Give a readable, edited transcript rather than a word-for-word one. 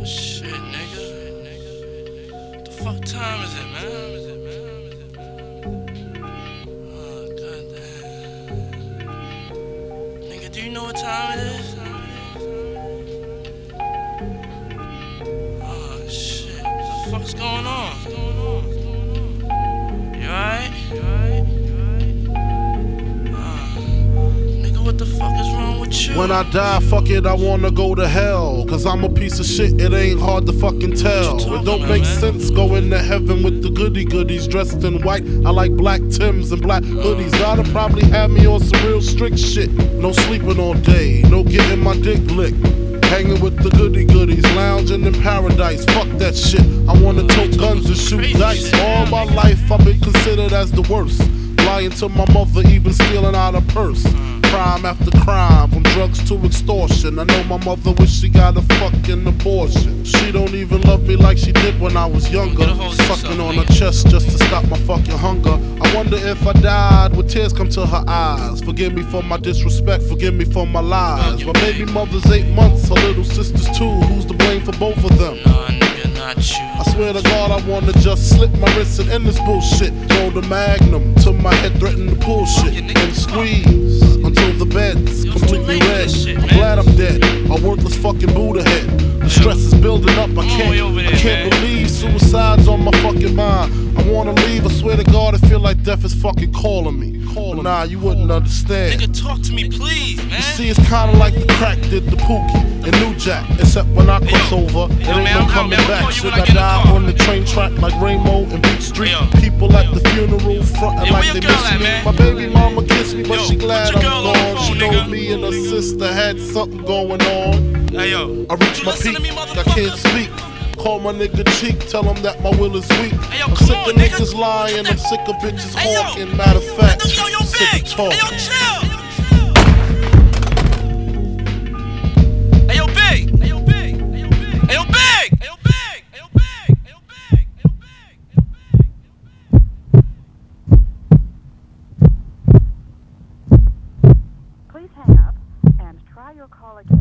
Shit, nigga. The fuck time is it, man? Oh, goddamn. Nigga, do you know what time it is? Oh, shit. What the fuck's going on? You alright? Nigga, what the fuck is wrong with you? When I die, fuck it, I wanna go to hell. Cause I'm a piece of shit, it ain't hard to fucking tell. It don't make sense going to heaven with the goody goodies dressed in white. I like black Timbs and black hoodies. Gotta probably have me on some real strict shit. No sleeping all day, no getting my dick licked. Hanging with the goody goodies, lounging in paradise. Fuck that shit, I wanna tote guns and shoot dice. All my life I've been considered as the worst. Lying to my mother, even stealing out her purse. Crime after crime, from drugs to extortion. I know my mother wish she got a fucking abortion. She don't even love me like she did when I was younger. Sucking on her chest just to stop my fucking hunger. I wonder if I died, would tears come to her eyes? Forgive me for my disrespect, forgive me for my lies. My baby mother's 8 months, her little sister's 2. Who's to blame for both of them? Not you. I swear to God, I wanna just slip my wrist and end this bullshit. Roll the magnum till my head threaten to pull shit and squeeze until the bed's completely red. I'm glad I'm dead, a worthless fucking Buddha head. The stress is building up, I can't believe suicide's on my fucking mind. I wanna leave, I swear to God, I feel like death is fucking calling me. But nah, you wouldn't understand. Nigga, talk to me, please, man. You see, it's kinda like the crack did the Pookie and New Jack. Except when I cross over, it ain't no coming back. Should I die on the train track like Rainbow and Beat Street? People at the funeral frontin' like they miss me. My baby mama kissed me, but she glad I'm gone. She know me and her sister had something going on. I reached my peak, I can't speak. Call my nigga Cheek, tell him that my will is weak. I'm sick of niggas lying, I'm sick of bitches hawking. Matter of fact, I'm sick of talking. Ayo, Big! Ayo, Big! Ayo, Big! Ayo, Big! Ayo, Big! Ayo, Big! Ayo, Big! Ayo, Big! Please hang up and try your call again.